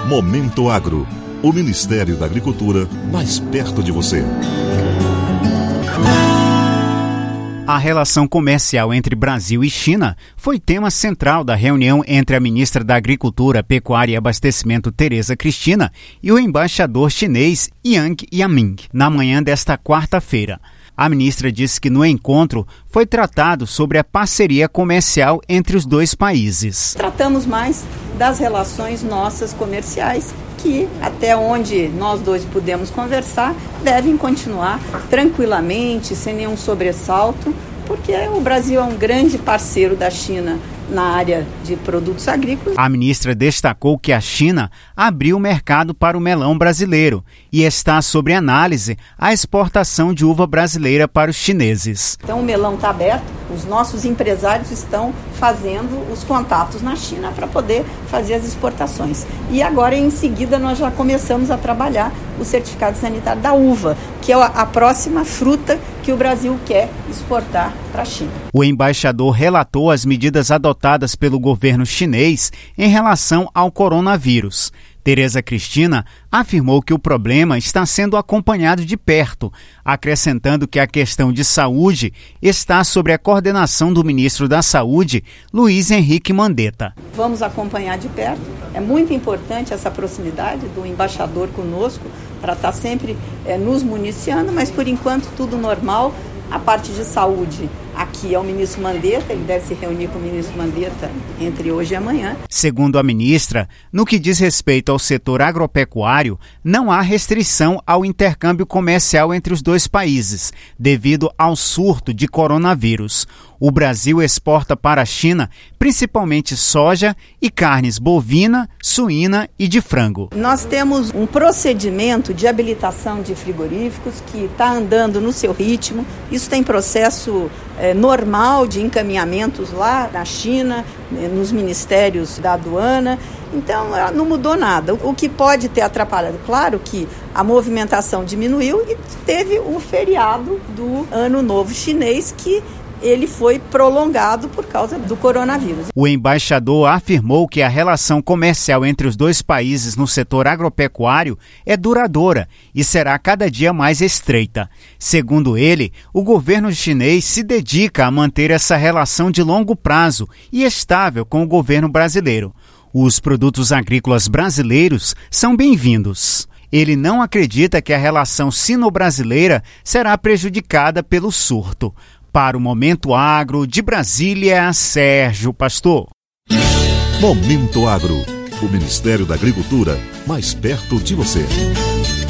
Momento Agro, o Ministério da Agricultura mais perto de você. A relação comercial entre Brasil e China foi tema central da reunião entre a ministra da Agricultura, Pecuária e Abastecimento, Tereza Cristina, e o embaixador chinês Yang Yaming, na manhã desta quarta-feira. A ministra disse que no encontro foi tratado sobre a parceria comercial entre os dois países. Tratamos mais das relações nossas comerciais, que até onde nós dois pudemos conversar, devem continuar tranquilamente, sem nenhum sobressalto, porque o Brasil é um grande parceiro da China na área de produtos agrícolas. A ministra destacou que a China abriu o mercado para o melão brasileiro e está sob análise a exportação de uva brasileira para os chineses. Então o melão está aberto, os nossos empresários estão fazendo os contatos na China para poder fazer as exportações. E agora, em seguida, nós já começamos a trabalhar o certificado sanitário da uva, que é a próxima fruta que o Brasil quer exportar para a China. O embaixador relatou as medidas adotadas pelo governo chinês em relação ao coronavírus. Tereza Cristina afirmou que o problema está sendo acompanhado de perto, acrescentando que a questão de saúde está sob a coordenação do ministro da Saúde, Luiz Henrique Mandetta. Vamos acompanhar de perto. É muito importante essa proximidade do embaixador conosco para estar sempre nos municiando, mas por enquanto tudo normal. A parte de saúde aqui é o ministro Mandetta, ele deve se reunir com o ministro Mandetta entre hoje e amanhã. Segundo a ministra, no que diz respeito ao setor agropecuário, não há restrição ao intercâmbio comercial entre os dois países, devido ao surto de coronavírus. O Brasil exporta para a China principalmente soja e carnes bovina, suína e de frango. Nós temos um procedimento de habilitação de frigoríficos que está andando no seu ritmo. Isso tem processo normal de encaminhamentos lá na China, nos ministérios da aduana. Então, não mudou nada. O que pode ter atrapalhado, claro que a movimentação diminuiu e teve o feriado do Ano Novo Chinês, que ele foi prolongado por causa do coronavírus. O embaixador afirmou que a relação comercial entre os dois países no setor agropecuário é duradoura e será cada dia mais estreita. Segundo ele, o governo chinês se dedica a manter essa relação de longo prazo e estável com o governo brasileiro. Os produtos agrícolas brasileiros são bem-vindos. Ele não acredita que a relação sino-brasileira será prejudicada pelo surto. Para o Momento Agro, de Brasília, Sérgio Pastor. Momento Agro, o Ministério da Agricultura mais perto de você.